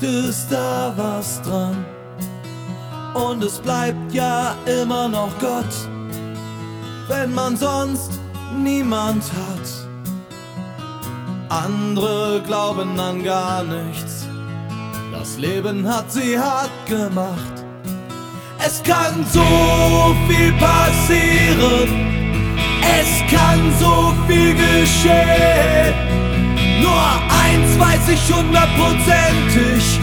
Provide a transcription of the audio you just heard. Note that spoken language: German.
ist da was dran. Und es bleibt ja immer noch Gott, wenn man sonst niemand hat. Andere glauben an gar nichts, das Leben hat sie hart gemacht. Es kann so viel passieren, es kann so viel geschehen. Nur eins weiß ich hundertprozentig: